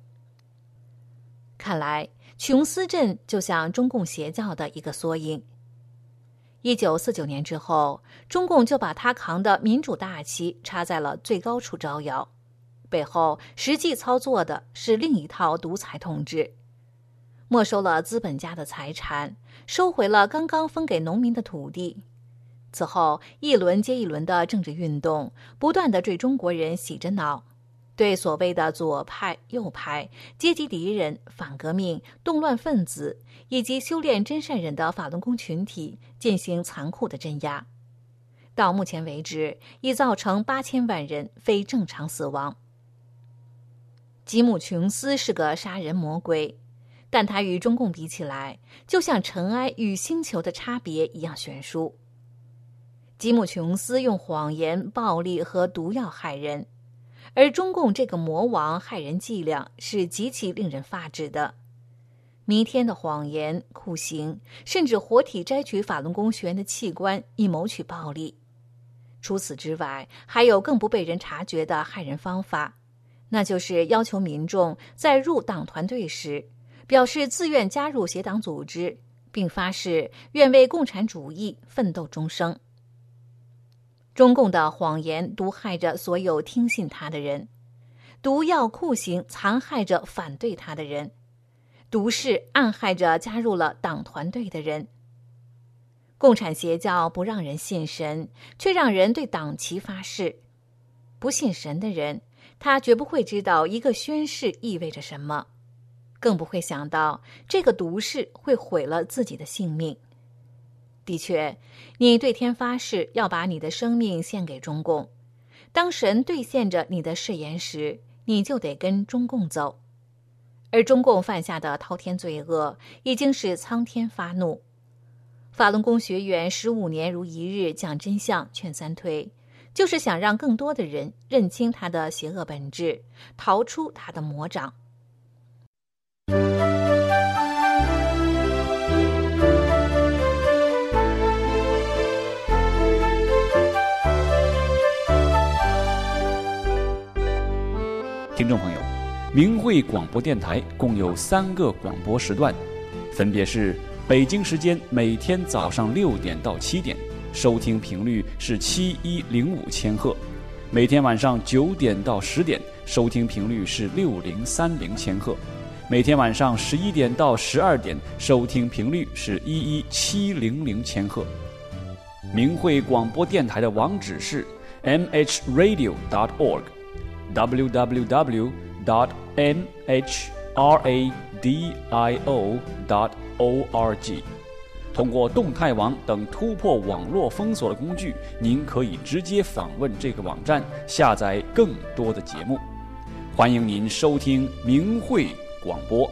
看来琼斯镇就像中共邪教的一个缩影。1949年之后，中共就把他扛的民主大旗插在了最高处招摇，背后实际操作的是另一套独裁统治，没收了资本家的财产，收回了刚刚分给农民的土地。此后一轮接一轮的政治运动不断地对中国人洗着脑，对所谓的左派、右派、阶级敌人、反革命、动乱分子以及修炼真善忍的法轮功群体进行残酷的镇压。到目前为止，已造成8000万人非正常死亡。吉姆·琼斯是个杀人魔鬼，但他与中共比起来，就像尘埃与星球的差别一样悬殊。吉姆·琼斯用谎言、暴力和毒药害人，而中共这个魔王害人伎俩是极其令人发指的。弥天的谎言、酷刑，甚至活体摘取法轮功学员的器官以谋取暴利。除此之外，还有更不被人察觉的害人方法，那就是要求民众在入党团队时表示自愿加入邪党组织，并发誓愿为共产主义奋斗终生。中共的谎言毒害着所有听信他的人，毒药酷刑残害着反对他的人，毒誓暗害着加入了党团队的人。共产邪教不让人信神，却让人对党旗发誓。不信神的人，他绝不会知道一个宣誓意味着什么，更不会想到这个毒誓会毁了自己的性命。的确，你对天发誓要把你的生命献给中共，当神兑现着你的誓言时，你就得跟中共走。而中共犯下的滔天罪恶已经使苍天发怒。法轮功学员15年如一日讲真相劝三推，就是想让更多的人认清他的邪恶本质，逃出他的魔掌。 听众朋友，明慧广播电台共有3个广播时段，分别是北京时间每天早上6点到7点，收听频率是7105千赫；每天晚上9点到10点，收听频率是6030千赫；每天晚上11点到12点，收听频率是11700千赫。明慧广播电台的网址是 mhradio.org，www.mhradio.org。通过动态网等突破网络封锁的工具，您可以直接访问这个网站，下载更多的节目。欢迎您收听明慧广播。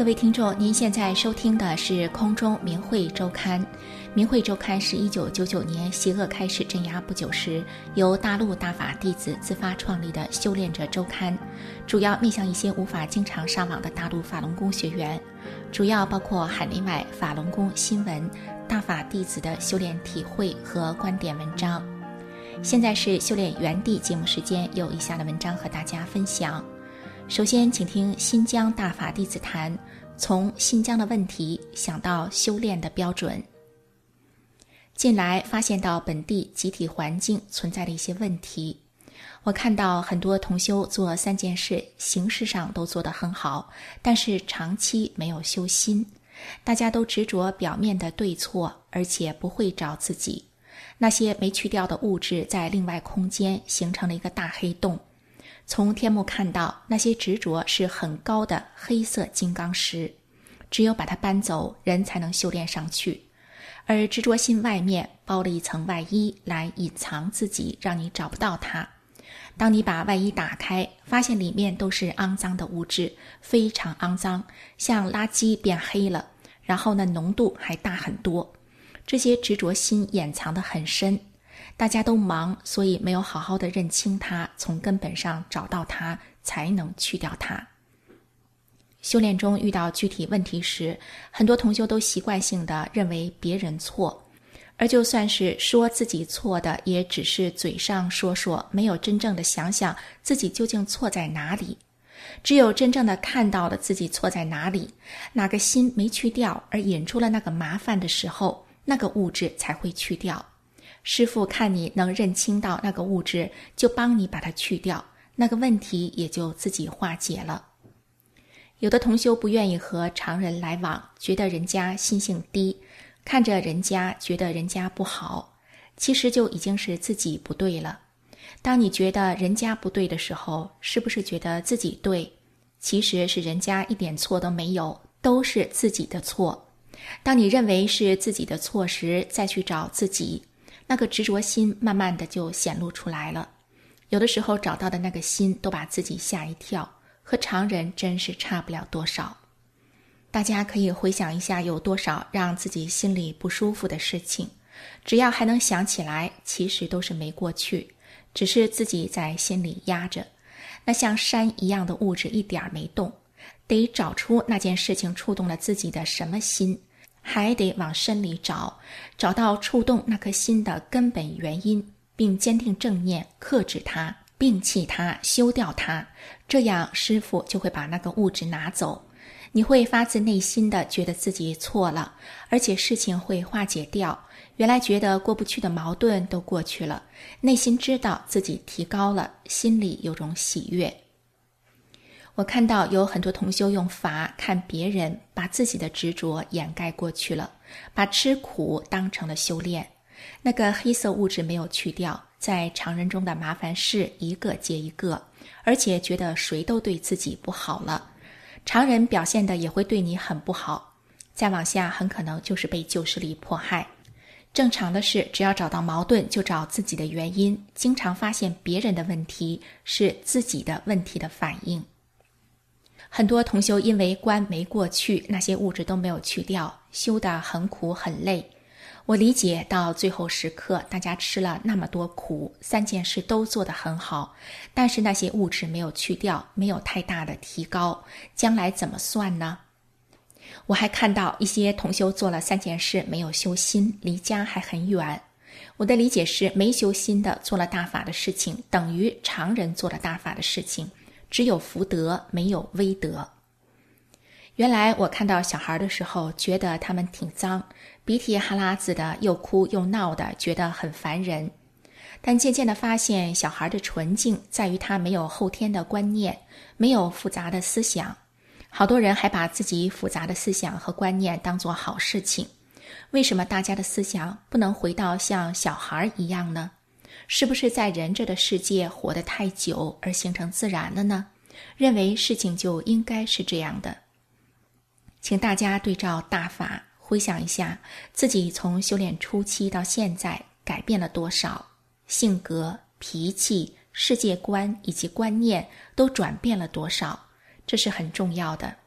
位听众，您现在收听的是空中明慧周刊。明慧周刊是1999年邪恶开始镇压不久时，由大陆大法弟子自发创立的修炼者周刊，主要面向一些无法经常上网的大陆法轮功学员，主要包括海内外法轮功新闻、大法弟子的修炼体会和观点文章。现在是修炼原地节目时间，有以下的文章和大家分享。首先请听新疆大法弟子谈，从新疆的问题想到修炼的标准。近来发现到本地集体环境存在的一些问题，我看到很多同修做3件事，形式上都做得很好，但是长期没有修心，大家都执着表面的对错，而且不会找自己。那些没去掉的物质在另外空间形成了一个大黑洞，从天幕看到那些执着是很高的黑色金刚石，只有把它搬走，人才能修炼上去。而执着心外面包了一层外衣来隐藏自己，让你找不到它。当你把外衣打开，发现里面都是肮脏的物质，非常肮脏，像垃圾变黑了，然后呢，浓度还大很多。这些执着心掩藏得很深，大家都忙，所以没有好好的认清它，从根本上找到它，才能去掉它。修炼中遇到具体问题时，很多同修都习惯性的认为别人错，而就算是说自己错的，也只是嘴上说说，没有真正的想想自己究竟错在哪里。只有真正的看到了自己错在哪里，哪个心没去掉，而引出了那个麻烦的时候，那个物质才会去掉。师父看你能认清到那个物质，就帮你把它去掉，那个问题也就自己化解了。有的同修不愿意和常人来往，觉得人家心性低，看着人家觉得人家不好，其实就已经是自己不对了。当你觉得人家不对的时候，是不是觉得自己对？其实是人家一点错都没有，都是自己的错。当你认为是自己的错时，再去找自己，那个执着心慢慢的就显露出来了。有的时候找到的那个心都把自己吓一跳，和常人真是差不了多少。大家可以回想一下，有多少让自己心里不舒服的事情，只要还能想起来，其实都是没过去，只是自己在心里压着。那像山一样的物质一点没动，得找出那件事情触动了自己的什么心，还得往深里找，找到触动那颗心的根本原因，并坚定正念，克制它，摒弃它，修掉它，这样师父就会把那个物质拿走。你会发自内心的觉得自己错了，而且事情会化解掉，原来觉得过不去的矛盾都过去了，内心知道自己提高了，心里有种喜悦。我看到有很多同修用法看别人，把自己的执着掩盖过去了，把吃苦当成了修炼。那个黑色物质没有去掉，在常人中的麻烦事一个接一个，而且觉得谁都对自己不好了，常人表现的也会对你很不好，再往下很可能就是被旧势力迫害。正常的是，只要找到矛盾就找自己的原因，经常发现别人的问题是自己的问题的反应。很多同修因为关没过去，那些物质都没有去掉，修得很苦很累。我理解到最后时刻，大家吃了那么多苦，3件事都做得很好，但是那些物质没有去掉，没有太大的提高，将来怎么算呢？我还看到一些同修做了3件事没有修心，离家还很远。我的理解是，没修心的做了大法的事情，等于常人做了大法的事情，只有福德没有威德。原来我看到小孩的时候，觉得他们挺脏，鼻涕哈喇子的，又哭又闹的，觉得很烦人。但渐渐地发现，小孩的纯净在于他没有后天的观念，没有复杂的思想。好多人还把自己复杂的思想和观念当作好事情。为什么大家的思想不能回到像小孩一样呢？是不是在人这个世界活得太久而形成自然了呢？认为事情就应该是这样的。请大家对照大法，回想一下自己从修炼初期到现在改变了多少，性格、脾气、世界观以及观念都转变了多少，这是很重要的。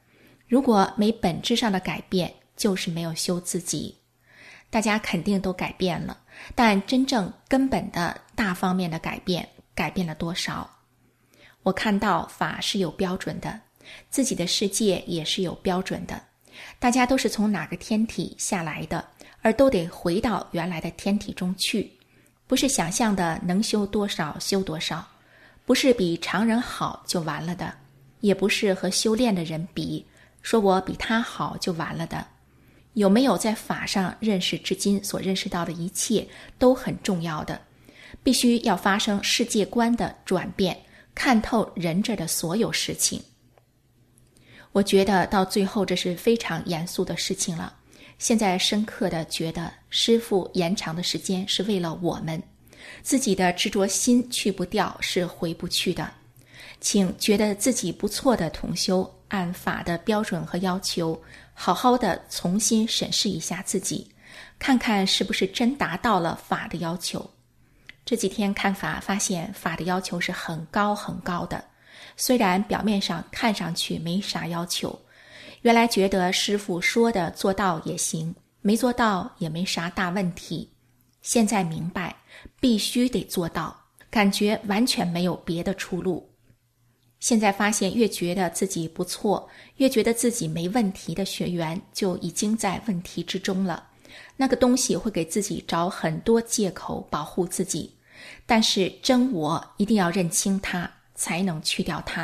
如果没本质上的改变，就是没有修自己。大家肯定都改变了，但真正根本的大方面的改变，改变了多少？我看到法是有标准的，自己的世界也是有标准的。大家都是从哪个天体下来的，而都得回到原来的天体中去，不是想象的能修多少修多少，不是比常人好就完了的，也不是和修炼的人比，说我比他好就完了的。有没有在法上认识至今所认识到的一切都很重要的，必须要发生世界观的转变，看透人这的所有事情。我觉得到最后这是非常严肃的事情了。现在深刻地觉得师父延长的时间是为了我们，自己的执着心去不掉是回不去的。请觉得自己不错的同修，按法的标准和要求，好好的重新审视一下自己，看看是不是真达到了法的要求。这几天看法发现法的要求是很高很高的，虽然表面上看上去没啥要求，原来觉得师父说的做到也行，没做到也没啥大问题，现在明白必须得做到，感觉完全没有别的出路。现在发现越觉得自己不错，越觉得自己没问题的学员就已经在问题之中了。那个东西会给自己找很多借口保护自己，但是真我一定要认清它，才能去掉它。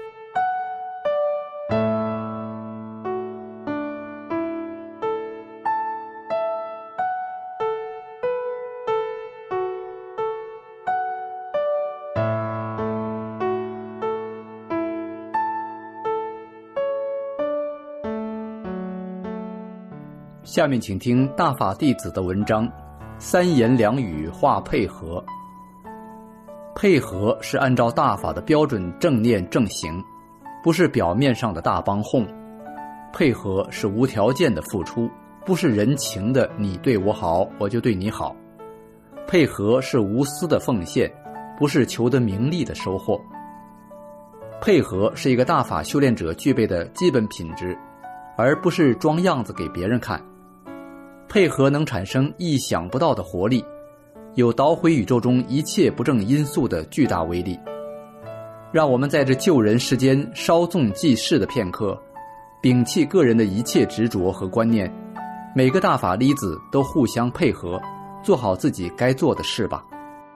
下面请听大法弟子的文章，三言两语化配合。配合是按照大法的标准正念正行，不是表面上的大帮哄。配合是无条件的付出，不是人情的你对我好，我就对你好。配合是无私的奉献，不是求得名利的收获。配合是一个大法修炼者具备的基本品质，而不是装样子给别人看。配合能产生意想不到的活力，有捣毁宇宙中一切不正因素的巨大威力。让我们在这救人世间稍纵即逝的片刻，摒弃个人的一切执着和观念，每个大法粒子都互相配合，做好自己该做的事吧。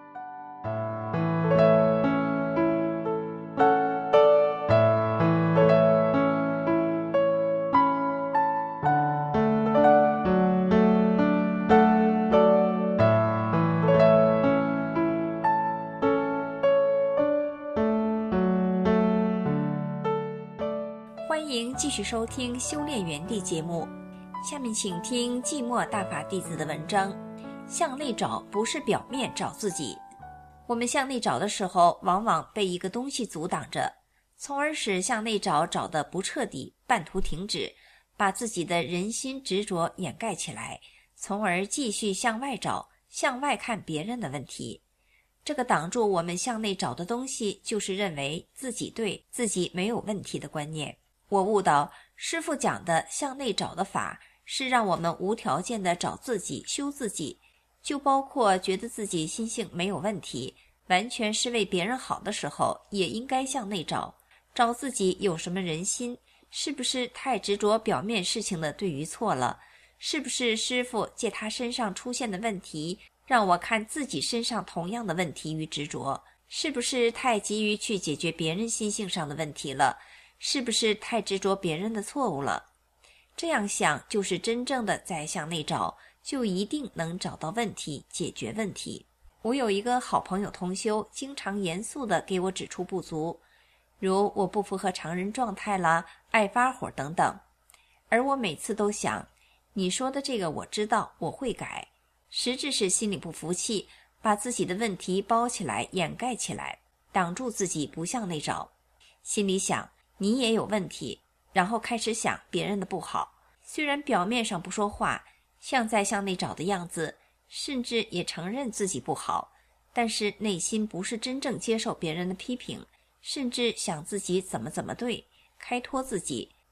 欢迎继续收听修炼园地节目，下面请听寂寞大法弟子的文章。向内找不是表面找自己。我们向内找的时候，往往被一个东西阻挡着，从而使向内找找得不彻底，半途停止，把自己的人心执着掩盖起来，从而继续向外找，向外看别人的问题。这个挡住我们向内找的东西，就是认为自己对，自己没有问题的观念。我悟到师父讲的向内找的法，是让我们无条件的找自己，修自己，就包括觉得自己心性没有问题，完全是为别人好的时候，也应该向内找，找自己有什么人心，是不是太执着表面事情的对与错了，是不是师父借他身上出现的问题，让我看自己身上同样的问题与执着，是不是太急于去解决别人心性上的问题了，是不是太执着别人的错误了？这样想就是真正的在向内找，就一定能找到问题，解决问题。我有一个好朋友同修，经常严肃地给我指出不足，如我不符合常人状态啦，爱发火等等。而我每次都想，你说的这个我知道，我会改，实质是心里不服气，把自己的问题包起来，掩盖起来，挡住自己不向内找。心里想你也有问题，然后开始想别人的不好，虽然表面上不说话，像在向内找的样子，甚至也承认自己不好，但是内心不是真正接受别人的批评，甚至想自己怎么对，开脱自己，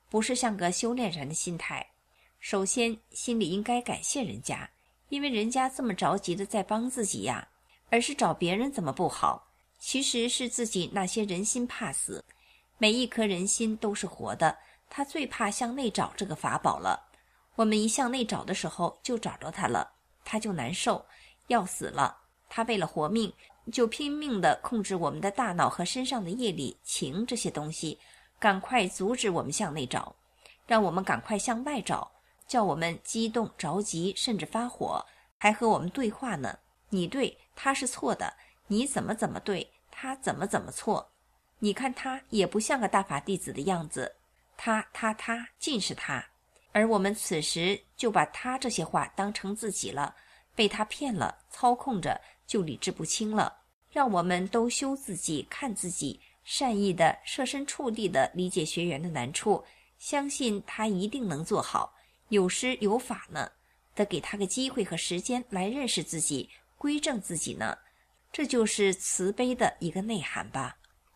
不是像个修炼人的心态。首先心里应该感谢人家，因为人家这么着急的在帮自己呀，而是找别人怎么不好，其实是自己那些人心怕死。每一颗人心都是活的，他最怕向内找这个法宝了。我们一向内找的时候就找着他了，他就难受，要死了。他为了活命，就拼命地控制我们的大脑和身上的业力、情这些东西，赶快阻止我们向内找，让我们赶快向外找，叫我们激动、着急，甚至发火，还和我们对话呢。你对，他是错的，你怎么对，他怎么错。你看他也不像个大法弟子的样子，他尽是他。而我们此时就把他这些话当成自己了，被他骗了，操控着，就理智不清了。让我们都修自己，看自己，善意的设身处地的理解学员的难处，相信他一定能做好，有师有法呢，得给他个机会和时间来认识自己，归正自己呢。这就是慈悲的一个内涵吧。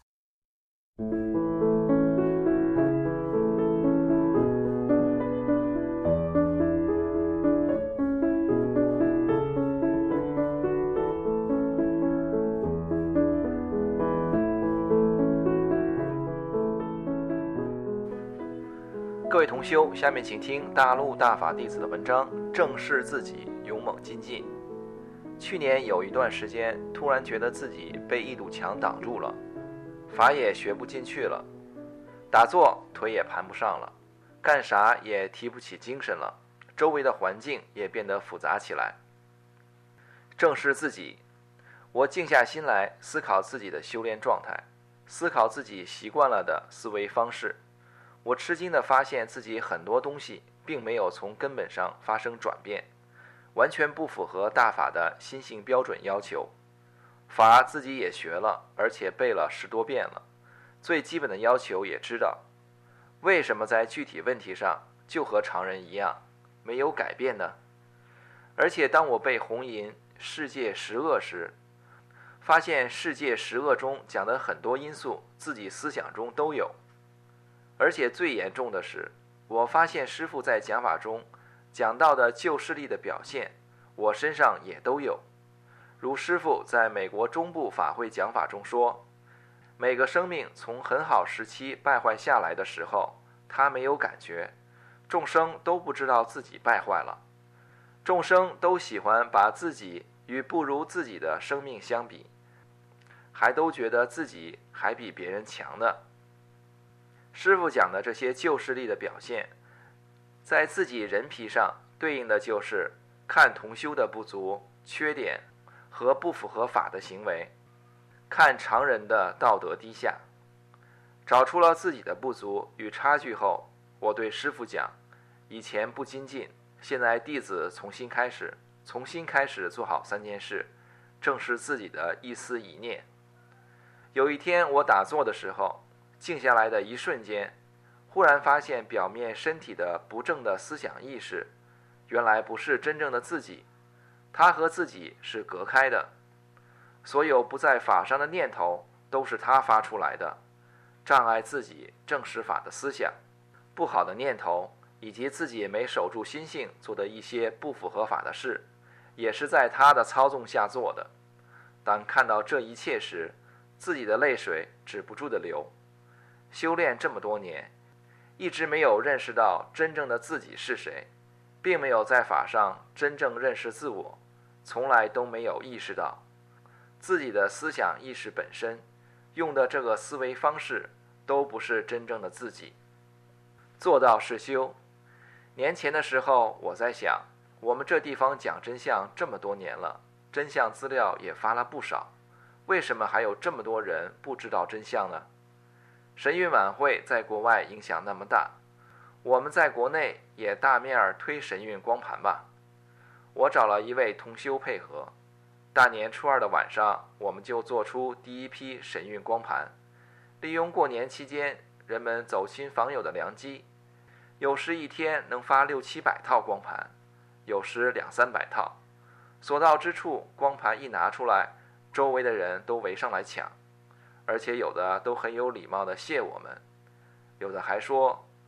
各位同修，下面请听大陆大法弟子的文章，正视自己，勇猛精进。去年有一段时间，突然觉得自己被一堵墙挡住了，法也学不进去了，打坐腿也盘不上了，干啥也提不起精神了，周围的环境也变得复杂起来。正视自己，我静下心来思考自己的修炼状态，思考自己习惯了的思维方式。我吃惊地发现自己很多东西并没有从根本上发生转变，完全不符合大法的心性标准要求。法自己也学了，而且背了10多遍了，最基本的要求也知道，为什么在具体问题上就和常人一样没有改变呢？而且当我被红吟世界10恶时，发现世界10恶中讲的很多因素自己思想中都有。而且最严重的是，我发现师父在讲法中讲到的旧势力的表现，我身上也都有。如师父在美国中部法会讲法中说，每个生命从很好时期败坏下来的时候，他没有感觉，众生都不知道自己败坏了，众生都喜欢把自己与不如自己的生命相比，还都觉得自己还比别人强呢。师父讲的这些旧势力的表现，在自己人皮上对应的就是看同修的不足、缺点和不符合法的行为，看常人的道德低下。找出了自己的不足与差距后，我对师父讲，以前不精进，现在弟子重新开始做好3件事，正视自己的一思一念。有一天我打坐的时候，静下来的一瞬间，忽然发现表面身体的不正的思想意识，原来不是真正的自己，它和自己是隔开的。所有不在法上的念头都是它发出来的，障碍自己正视法的思想，不好的念头以及自己没守住心性做的一些不符合法的事，也是在它的操纵下做的。当看到这一切时，自己的泪水止不住的流。修炼这么多年，一直没有认识到真正的自己是谁，并没有在法上真正认识自我，从来都没有意识到自己的思想意识本身用的这个思维方式都不是真正的自己。做到是修。年前的时候我在想，我们这地方讲真相这么多年了，真相资料也发了不少，为什么还有这么多人不知道真相呢？神韵晚会在国外影响那么大，我们在国内也大面推神韵光盘吧。我找了一位同修配合，大年初2的晚上，我们就做出第一批神韵光盘，利用过年期间人们走亲访友的良机，有时一天能发600-700套光盘，有时200-300套。所到之处，光盘一拿出来，周围的人都围上来抢，而且有的都很有礼貌地谢我们，有的还说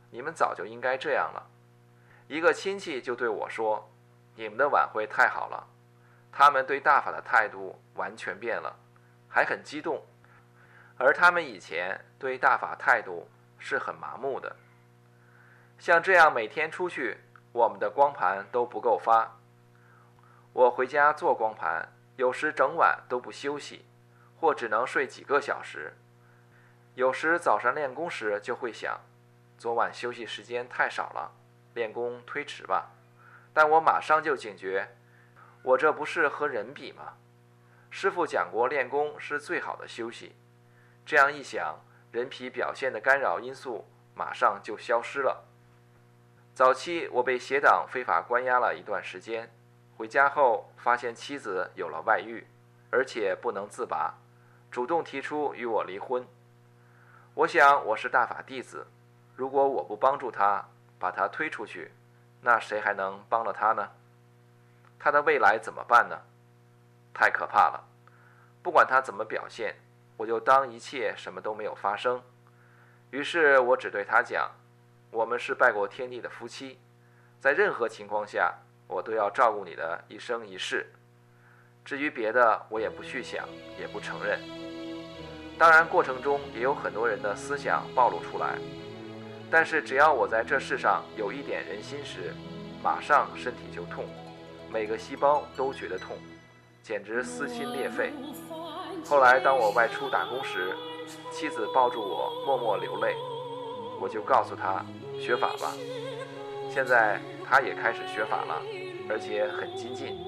你们早就应该这样了。一个亲戚就对我说，你们的晚会太好了，他们对大法的态度完全变了，还很激动，而他们以前对大法态度是很麻木的。像这样每天出去，我们的光盘都不够发。我回家做光盘，有时整晚都不休息，或只能睡几个小时。有时早上练功时就会想，昨晚休息时间太少了，练功推迟吧。但我马上就警觉，我这不是和人比吗？师父讲过，练功是最好的休息。这样一想，人皮表现的干扰因素马上就消失了。早期我被邪党非法关押了一段时间，回家后发现妻子有了外遇，而且不能自拔，主动提出与我离婚。我想我是大法弟子，如果我不帮助他，把他推出去，那谁还能帮了他呢？他的未来怎么办呢？太可怕了。不管他怎么表现，我就当一切什么都没有发生。于是我只对他讲，我们是拜过天地的夫妻，在任何情况下我都要照顾你的一生一世。至于别的，我也不去想，也不承认。当然过程中也有很多人的思想暴露出来，但是只要我在这世上有一点人心时，马上身体就痛，每个细胞都觉得痛，简直撕心裂肺。后来当我外出打工时，妻子抱住我默默流泪，我就告诉她学法吧。现在她也开始学法了，而且很精进。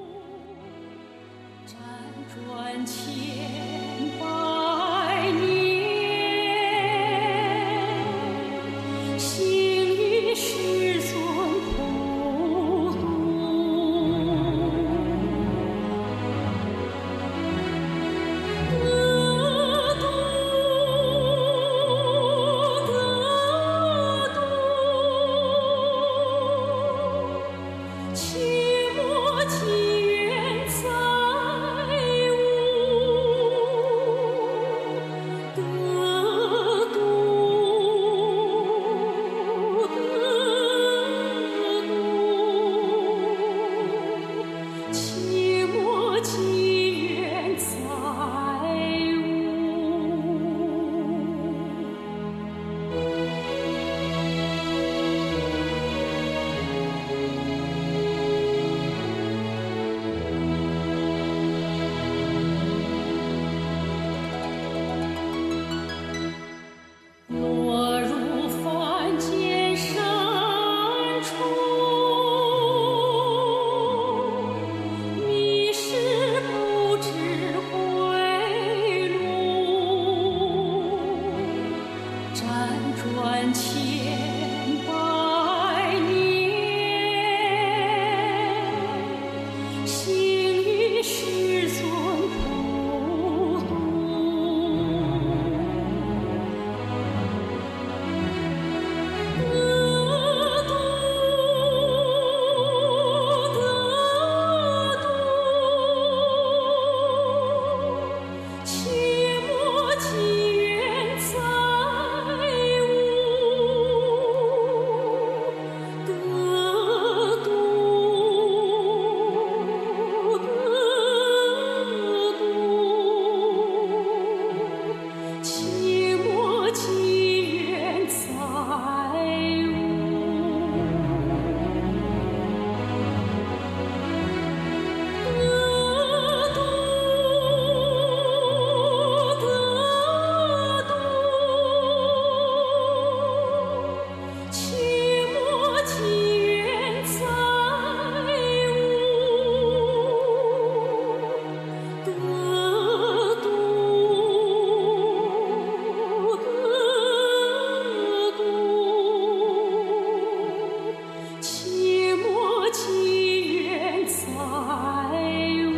辗转千百年，行于世尊普度，得度，切莫积怨在吾，得度，切莫积怨在吾。落入凡间深处，迷失不知归路，辗转千百年，行于世尊普度。得度，切莫积怨在吾，得度，切莫积怨在吾。切莫积怨在吾，得度，切莫积怨在吾，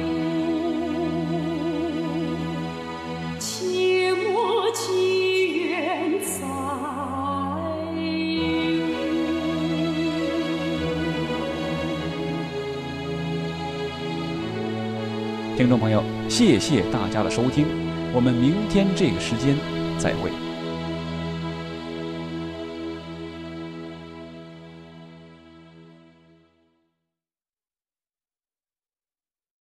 切莫积怨在吾。 听众朋友，谢谢大家的收听，我们明天这个时间再会。